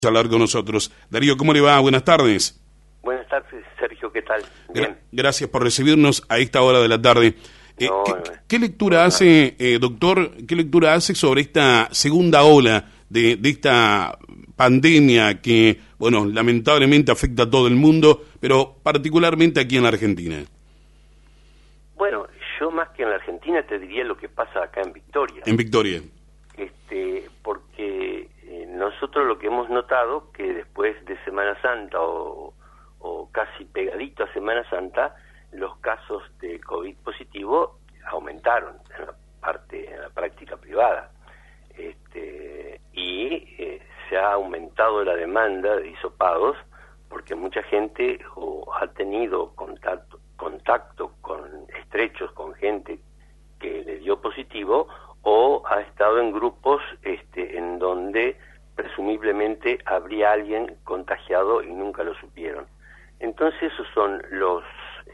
Hablar con nosotros. Darío, ¿cómo le va? Buenas tardes. Buenas tardes, Sergio, ¿qué tal? Bien. Gracias por recibirnos a esta hora de la tarde. ¿Qué lectura hace, doctor, qué lectura hace sobre esta segunda ola de esta pandemia que, bueno, lamentablemente afecta a todo el mundo, pero particularmente aquí en la Argentina? Bueno, yo más que en la Argentina te diría lo que pasa acá en Victoria. En Victoria. Porque nosotros lo que hemos notado que después de Semana Santa o casi pegadito a Semana Santa, los casos de COVID positivo aumentaron en la práctica privada. Se ha aumentado la demanda de hisopados porque mucha gente ha tenido contacto estrechos con gente que le dio positivo o ha estado en grupos en donde presumiblemente habría alguien contagiado y nunca lo supieron. Entonces esos son los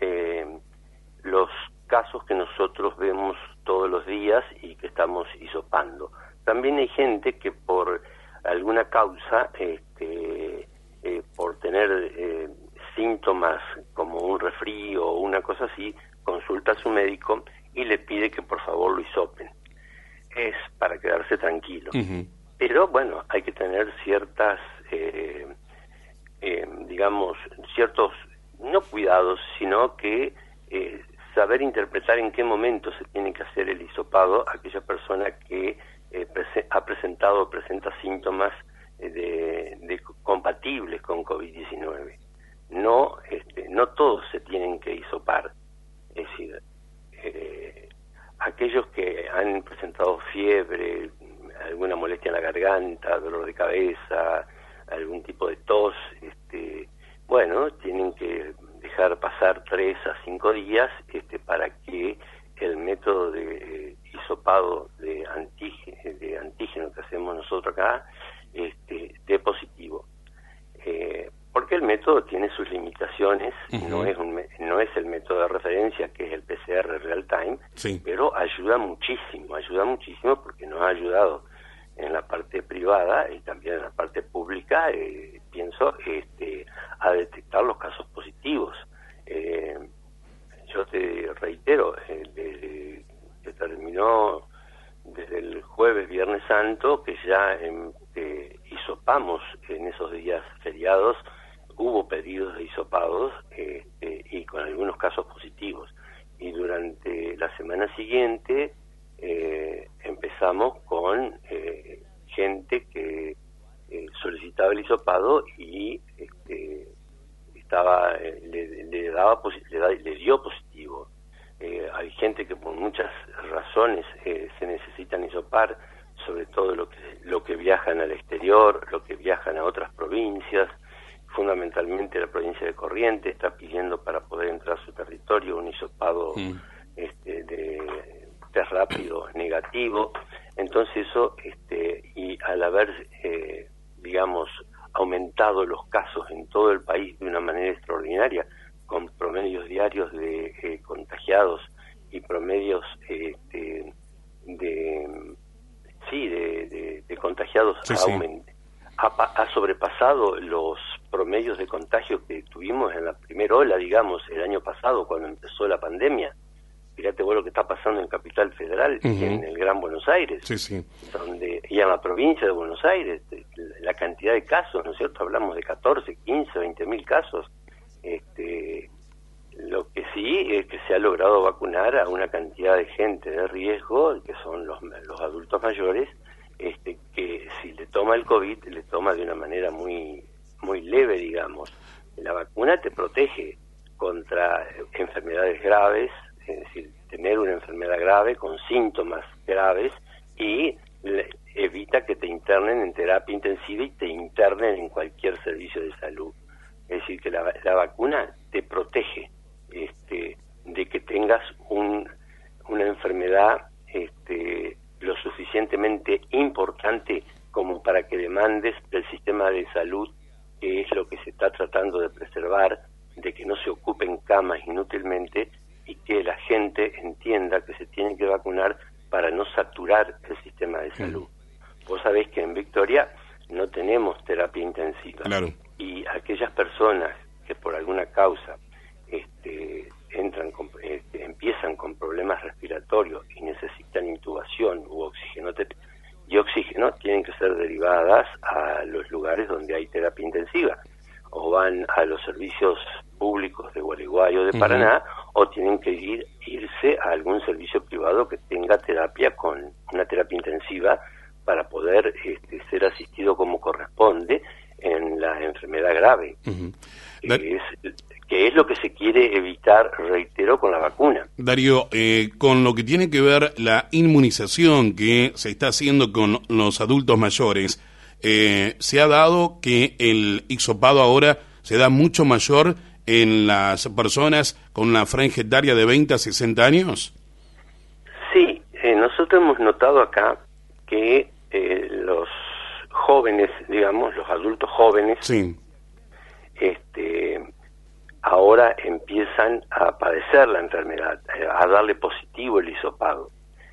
casos que nosotros vemos todos los días y que estamos hisopando. También hay gente que por alguna causa, por tener síntomas como un resfrío o una cosa así, consulta a su médico y le pide que por favor lo hisopen. Es para quedarse tranquilo. Uh-huh. Pero bueno, hay que tener ciertas, ciertos, no cuidados, sino que saber interpretar en qué momento se tiene que hacer el hisopado a aquella persona que presenta síntomas compatibles con COVID-19. No todos se tienen que hisopar. Es decir, aquellos que han presentado fiebre, alguna molestia en la garganta, dolor de cabeza, algún tipo de tos, tienen que dejar pasar 3 a 5 días para que el método de hisopado de antígeno que hacemos nosotros acá dé positivo. Porque el método tiene sus limitaciones, uh-huh. no es el método de referencia que es el PCR real time, sí. Pero ayuda muchísimo porque nos ha ayudado en la parte privada y también en la parte pública, pienso, a detectar los casos positivos. Yo te reitero, desde que terminó desde el jueves, Viernes Santo, que ya hisopamos en esos días feriados, hubo pedidos de hisopados y con algunos casos positivos. Y durante la semana siguiente empezamos con gente que solicitaba el hisopado y le dio positivo. Hay gente que por muchas razones se necesitan hisopar, sobre todo lo que viajan al exterior, lo que viajan a otras provincias. Fundamentalmente la provincia de Corrientes está pidiendo para poder entrar a su territorio un hisopado de test rápido negativo. Entonces eso, y al haber, aumentado los casos en todo el país de una manera extraordinaria, con promedios diarios de contagiados y promedios de contagiados, sí. Ha sobrepasado los promedios de contagio que tuvimos en la primera ola, el año pasado, cuando empezó la pandemia. Fíjate vos lo que está pasando en Capital Federal, uh-huh. Y en el Gran Buenos Aires, sí, sí. Y en la provincia de Buenos Aires, la cantidad de casos, ¿no es cierto? Hablamos de 14, 15, 20.000 casos. Lo que sí es que se ha logrado vacunar a una cantidad de gente de riesgo, que son los adultos mayores, que si le toma el COVID, le toma de una manera muy, muy leve, digamos. La vacuna te protege contra enfermedades graves, es decir, tener una enfermedad grave con síntomas graves, y evita que te internen en terapia intensiva y te internen en cualquier servicio de salud. Es decir, que la vacuna te protege de que tengas una enfermedad lo suficientemente importante como para que demandes del sistema de salud, que es lo que se está tratando de preservar, de que no se ocupen camas inútilmente y que la gente entienda que se tiene que vacunar para no saturar el sistema de salud. Vos sabés que en Victoria no tenemos terapia intensiva. Claro. Y aquellas personas que por alguna causa empiezan con problemas respiratorios y necesitan intubación u oxígeno, tienen que ser derivadas a los lugares donde hay terapia intensiva, o van a los servicios públicos de Gualeguay o de Paraná, o tienen que irse a algún servicio privado que tenga terapia con una terapia intensiva para poder ser asistido como corresponde en la enfermedad grave, que es lo que se quiere evitar, reitero, con la vacuna. Darío, con lo que tiene que ver la inmunización que se está haciendo con los adultos mayores, se ha dado que el hisopado ahora se da mucho mayor en las personas con una franja etaria de 20 a 60 años. Sí, nosotros hemos notado acá que los jóvenes, digamos, los adultos jóvenes, sí, ahora empiezan a padecer la enfermedad, a darle positivo el hisopado.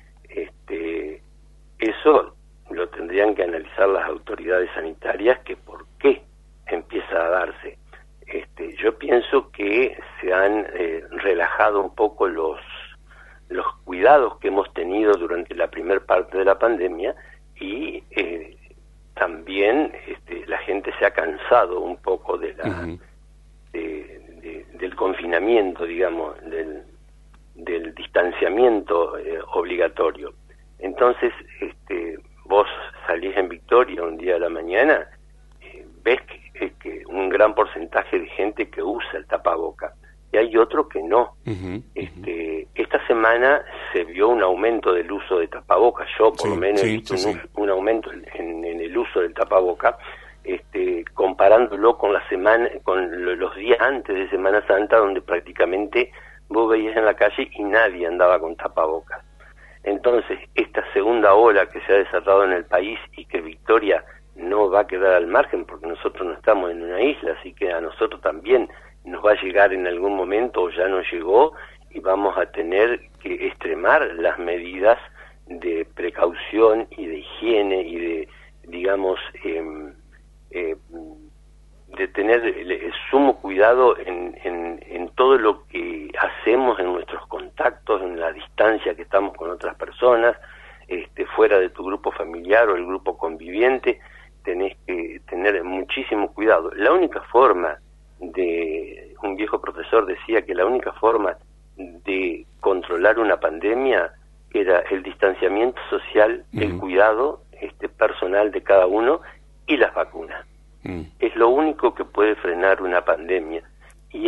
Eso lo tendrían que analizar las autoridades sanitarias, que por qué empieza a darse. Yo pienso que se han relajado un poco los cuidados que hemos tenido durante la primera parte de la pandemia, y también la gente se ha cansado un poco de la del confinamiento, digamos, del distanciamiento obligatorio. Entonces, vos salís en Victoria un día a la mañana, ves que un gran porcentaje de gente que usa el tapaboca, y hay otro que no. Esta semana se vio un aumento del uso de tapaboca. Yo por lo menos he visto un aumento en el uso del tapaboca, comparándolo con con los días antes de Semana Santa, donde prácticamente vos veías en la calle y nadie andaba con tapabocas. Entonces, esta segunda ola que se ha desatado en el país, y que Victoria no va a quedar al margen, porque nosotros no estamos en una isla, así que a nosotros también nos va a llegar en algún momento, o ya nos llegó, y vamos a tener que extremar las medidas de precaución y de higiene y de, digamos, de tener sumo cuidado en todo lo que hacemos, en nuestros contactos, en la distancia que estamos con otras personas, fuera de tu grupo familiar o el grupo conviviente. Tenés que tener muchísimo cuidado. La única forma un viejo profesor decía que la única forma de controlar una pandemia era el distanciamiento social, el cuidado personal de cada uno y las vacunas. Es lo único que puede frenar una pandemia, y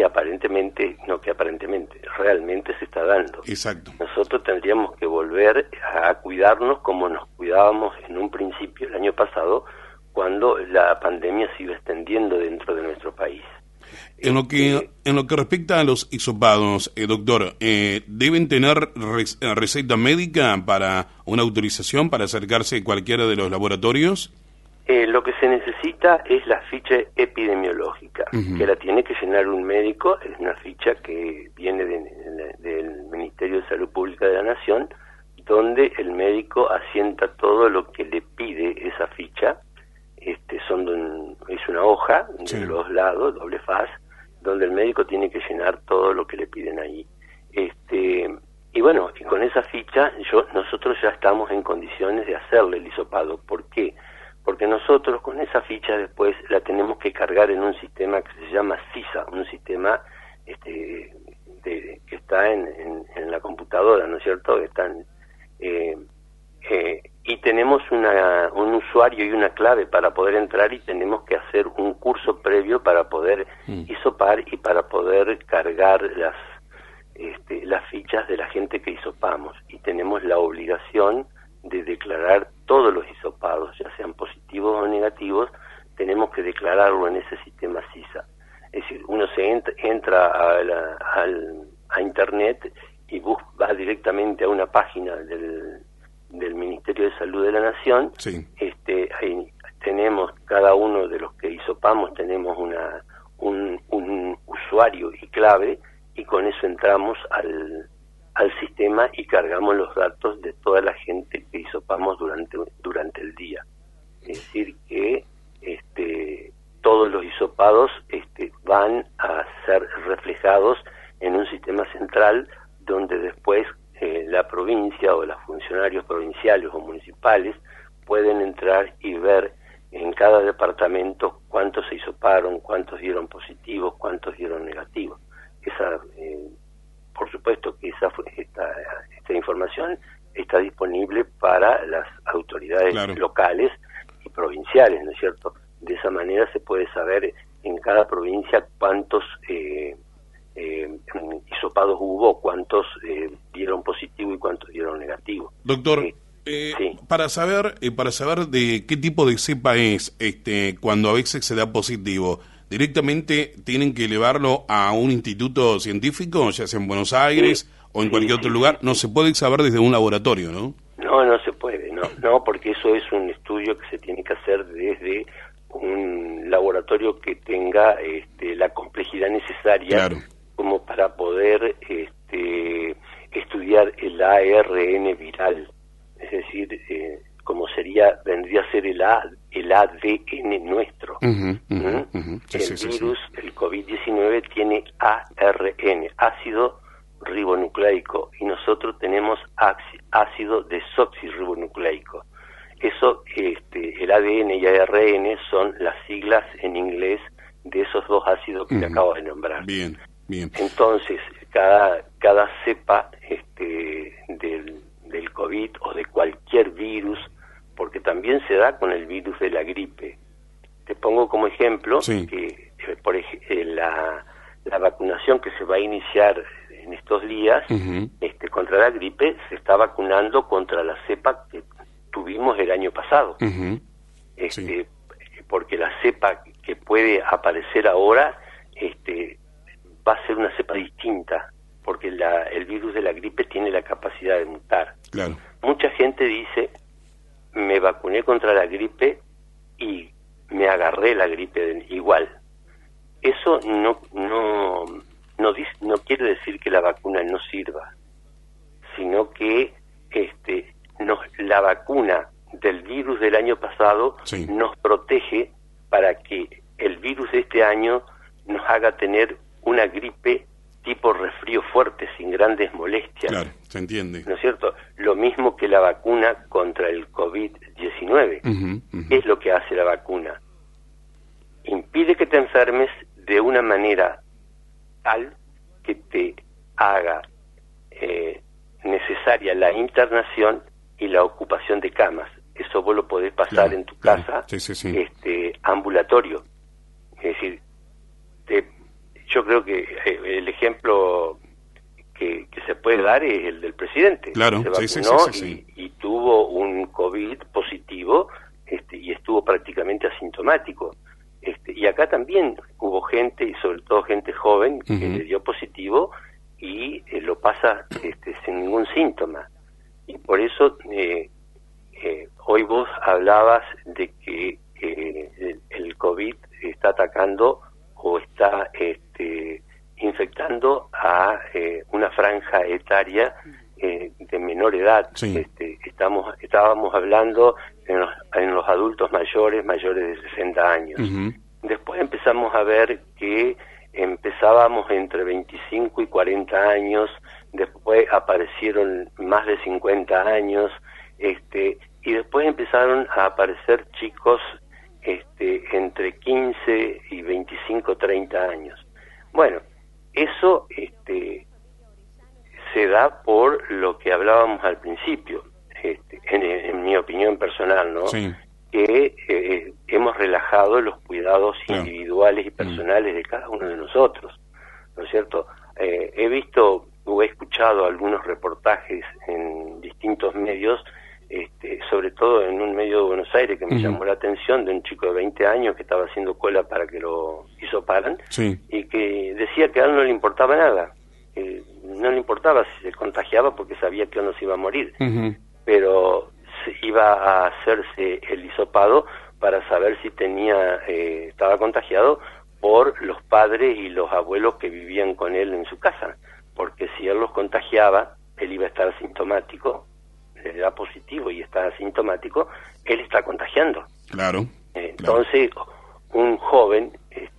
realmente se está dando. Exacto. Nosotros tendríamos que volver a cuidarnos como nos cuidábamos en un principio el año pasado, cuando la pandemia se iba extendiendo dentro de nuestro país. En lo que respecta a los hisopados, doctor, ¿deben tener receta médica para una autorización para acercarse a cualquiera de los laboratorios? Lo que se necesita es la ficha epidemiológica, que la tiene que llenar un médico. Es una ficha que viene del Ministerio de Salud Pública de la Nación, donde el médico asienta todo lo que le pide esa ficha. Es una hoja de los lados, doble faz, donde el médico tiene que llenar todo lo que le piden ahí. Y bueno, y con esa ficha nosotros ya estamos en condiciones de hacerle el hisopado. ¿Por qué? Porque nosotros con esa ficha después la tenemos que cargar en un sistema que se llama CISA, un sistema que está en la computadora, ¿no es cierto? Y tenemos un usuario y una clave para poder entrar, y tenemos que hacer un curso previo para poder hisopar y para poder cargar las fichas de la gente que hisopamos, y tenemos la obligación de declarar todos los hisopados, ya sean positivos o negativos. Tenemos que declararlo en ese sistema CISA. Es decir, uno entra a internet y va directamente a una página del Ministerio de Salud de la Nación. Ahí tenemos, cada uno de los que hisopamos tenemos un usuario y clave, y con eso entramos al sistema y cargamos los datos de toda la gente que hisopamos durante el día. Es decir, que todos los hisopados van a ser reflejados en un sistema central donde después la provincia o los funcionarios provinciales o municipales pueden entrar y ver en cada departamento cuántos se hisoparon, cuántos dieron positivos, cuántos dieron negativos. Por supuesto que esta información está disponible para las autoridades locales y provinciales, ¿no es cierto? De esa manera se puede saber en cada provincia cuántos hisopados hubo, cuántos dieron positivo y cuántos dieron negativo. Doctor, sí. para saber de qué tipo de cepa es cuando a veces se da positivo, ¿directamente tienen que elevarlo a un instituto científico, ya sea en Buenos Aires o en cualquier otro lugar? No se puede saber desde un laboratorio, ¿no? No se puede, no, porque eso es un estudio que se tiene que hacer desde un laboratorio que tenga la complejidad necesaria como para poder estudiar el ARN viral, es decir, como vendría a ser el ADN nuestro. El virus, el COVID-19 tiene ARN, ácido ribonucleico, y nosotros tenemos ácido desoxirribonucleico. Eso, el ADN y ARN son las siglas en inglés de esos dos ácidos que te acabo de nombrar. Bien. Entonces, cada cepa del COVID o de cualquier virus, porque también se da con el virus de la gripe. Te pongo como ejemplo que la vacunación que se va a iniciar en estos días contra la gripe se está vacunando contra la cepa que tuvimos el año pasado. Porque la cepa que puede aparecer ahora va a ser una cepa distinta, porque el virus de la gripe tiene la capacidad de mutar. Claro. Mucha gente dice, me vacuné contra la gripe y me agarré la gripe igual. Eso no quiere decir que la vacuna no sirva, sino que la vacuna del virus del año pasado nos protege para que el virus de este año nos haga tener una gripe tipo resfrío fuerte, sin grandes molestias. Claro, se entiende. ¿No es cierto? Lo mismo que la vacuna contra el COVID-19. ¿Qué es lo que hace la vacuna? Impide que te enfermes de una manera tal que te haga necesaria la internación y la ocupación de camas. Eso vos lo podés pasar en tu casa ambulatorio. Es decir, yo creo que el ejemplo que se puede dar es el del presidente. Claro, se vacunó y tuvo un COVID positivo y estuvo prácticamente asintomático. Y acá también hubo gente, y sobre todo gente joven, que le dio positivo y lo pasa sin ningún síntoma. Y por eso hoy vos hablabas de que el COVID está atacando o está infectando a una franja etaria de menor edad. Estábamos hablando en los adultos mayores de 60 años. Después empezamos a ver que empezábamos entre 25 y 40 años, después aparecieron más de 50 años, y después empezaron a aparecer chicos entre 15 y 25, 30 años. Bueno, eso se da por lo que hablábamos al principio, en mi opinión personal, ¿no? Que hemos relajado los cuidados individuales y personales de cada uno de nosotros, ¿no es cierto? He visto o he escuchado algunos reportajes en distintos medios, sobre todo en un medio de Buenos Aires que me llamó la atención, de un chico de 20 años que estaba haciendo cola para que lo hisoparan y que decía que a él no le importaba nada, no le importaba si se contagiaba porque sabía que él no se iba a morir, pero iba a hacerse el hisopado para saber si estaba contagiado por los padres y los abuelos que vivían con él en su casa, porque si él los contagiaba, él iba a estar asintomático, le da positivo y está asintomático, él está contagiando. Claro. Entonces, un joven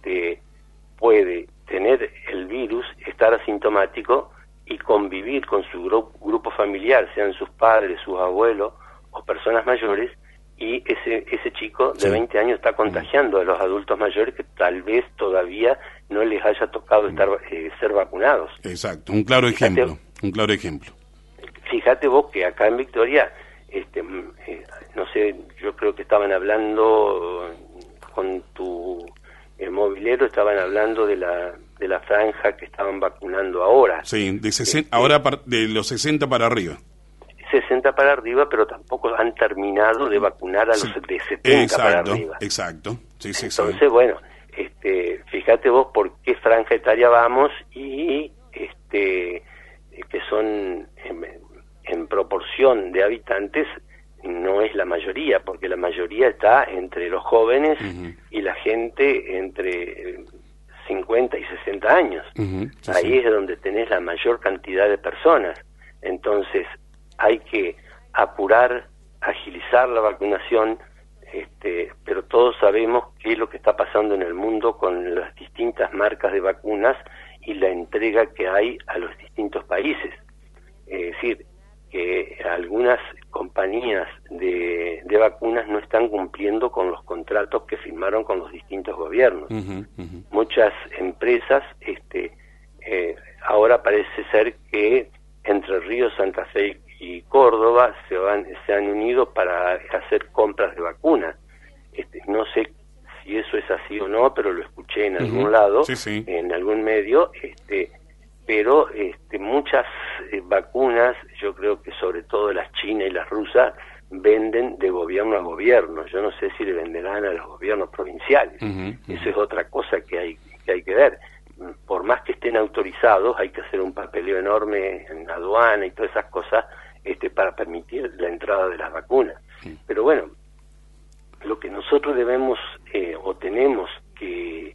puede tener el virus, estar asintomático y convivir con su grupo familiar, sean sus padres, sus abuelos o personas mayores, y ese chico de 20 años está contagiando a los adultos mayores que tal vez todavía no les haya tocado ser vacunados. Exacto, un claro ejemplo. Fíjate vos que acá en Victoria, no sé, yo creo que estaban hablando con tu movilero, estaban hablando de la franja que estaban vacunando ahora. Sí, ahora de los 60 para arriba. 60 para arriba, pero tampoco han terminado de vacunar a los de 70 para arriba. Exacto. Sí, Entonces, bueno, fíjate vos por qué franja etaria vamos y que son en proporción de habitantes no es la mayoría, porque la mayoría está entre los jóvenes y la gente entre 50 y 60 años. Ahí es donde tenés la mayor cantidad de personas. Entonces, hay que apurar, agilizar la vacunación, pero todos sabemos qué es lo que está pasando en el mundo con las distintas marcas de vacunas y la entrega que hay a los distintos países. Es decir, que algunas compañías de vacunas no están cumpliendo con los contratos que firmaron con los distintos gobiernos. Muchas empresas, ahora parece ser que Entre Ríos, Santa Fe y Córdoba se han unido para hacer compras de vacunas. No sé si eso es así o no, pero lo escuché en algún lado, en algún medio, pero muchas vacunas, yo creo que sobre todo las chinas y las rusas, venden de gobierno a gobierno. Yo no sé si le venderán a los gobiernos provinciales. Eso es otra cosa que hay que ver. Por más que estén autorizados, hay que hacer un papeleo enorme en aduana y todas esas cosas para permitir la entrada de las vacunas. Pero bueno, lo que nosotros debemos o tenemos que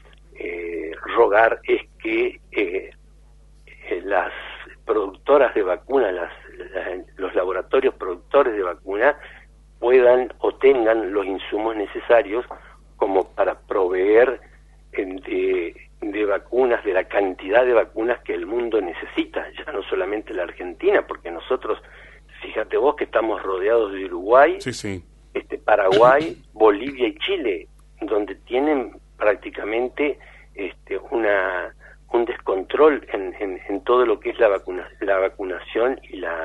rogar es que las productoras de vacunas, los laboratorios productores de vacunas puedan o tengan los insumos necesarios como para proveer de vacunas, de la cantidad de vacunas que el mundo necesita, ya no solamente la Argentina, porque nosotros, fíjate vos que estamos rodeados de Uruguay, Paraguay, Bolivia y Chile, donde tienen prácticamente un descontrol en todo lo que es la vacunación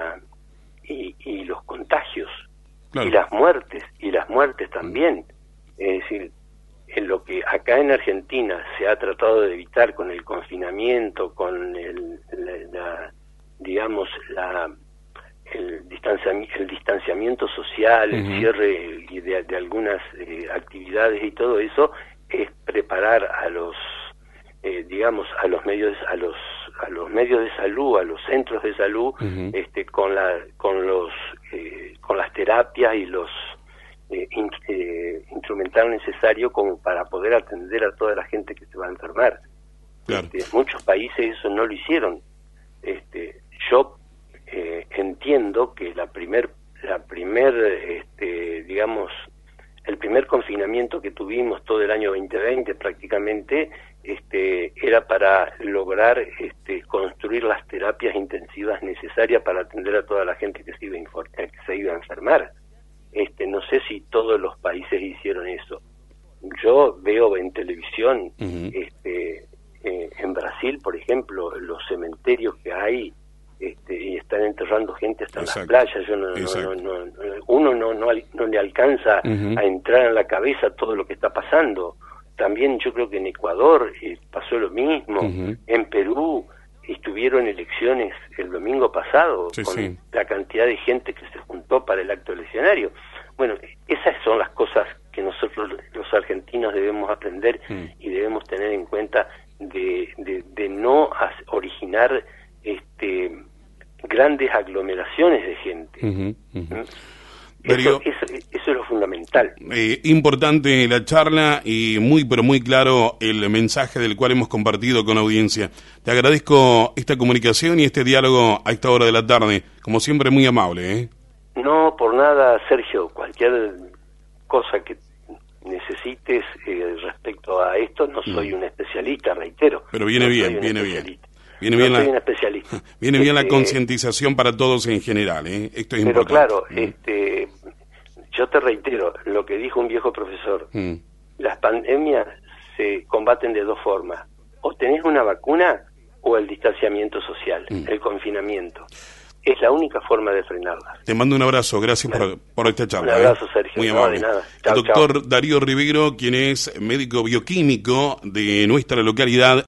y los contagios, y las muertes también. Es decir, en lo que acá en Argentina se ha tratado de evitar con el confinamiento, con el distanciamiento social, el cierre de algunas actividades y todo eso, es preparar a los medios de salud, a los centros de salud, con las terapias y los instrumental necesario como para poder atender a toda la gente que se va a enfermar. Muchos países eso no lo hicieron. Yo entiendo que el primer confinamiento que tuvimos todo el año 2020 prácticamente era para lograr construir las terapias intensivas necesarias para atender a toda la gente que se iba a enfermar. No sé si todos los países hicieron eso. Yo veo en televisión, en Brasil, por ejemplo, los cementerios que hay, y están enterrando gente hasta en las playas. Uno no le alcanza a entrar en la cabeza todo lo que está pasando. También yo creo que en Ecuador pasó lo mismo, en Perú estuvieron elecciones el domingo pasado, con la cantidad de gente que se juntó para el acto eleccionario. Bueno, esas son las cosas que nosotros los argentinos debemos aprender y debemos tener en cuenta de no originar grandes aglomeraciones de gente. Eso es lo fundamental. Importante la charla y pero muy claro el mensaje del cual hemos compartido con la audiencia. Te agradezco esta comunicación y este diálogo a esta hora de la tarde. Como siempre, muy amable. No, por nada, Sergio. Cualquier cosa que necesites respecto a esto. No soy un especialista, reitero. Pero viene bien, viene bien. Viene no bien soy un especialista. Viene bien la concientización para todos en general, ¿eh? Esto es pero importante. claro, yo te reitero lo que dijo un viejo profesor. Las pandemias se combaten de dos formas. O tenés una vacuna o el distanciamiento social, el confinamiento. Es la única forma de frenarla. Te mando un abrazo, gracias por esta charla. Un abrazo, Sergio. Muy amable. No, de nada. Chau, el doctor Darío Rivegro, quien es médico bioquímico de nuestra localidad.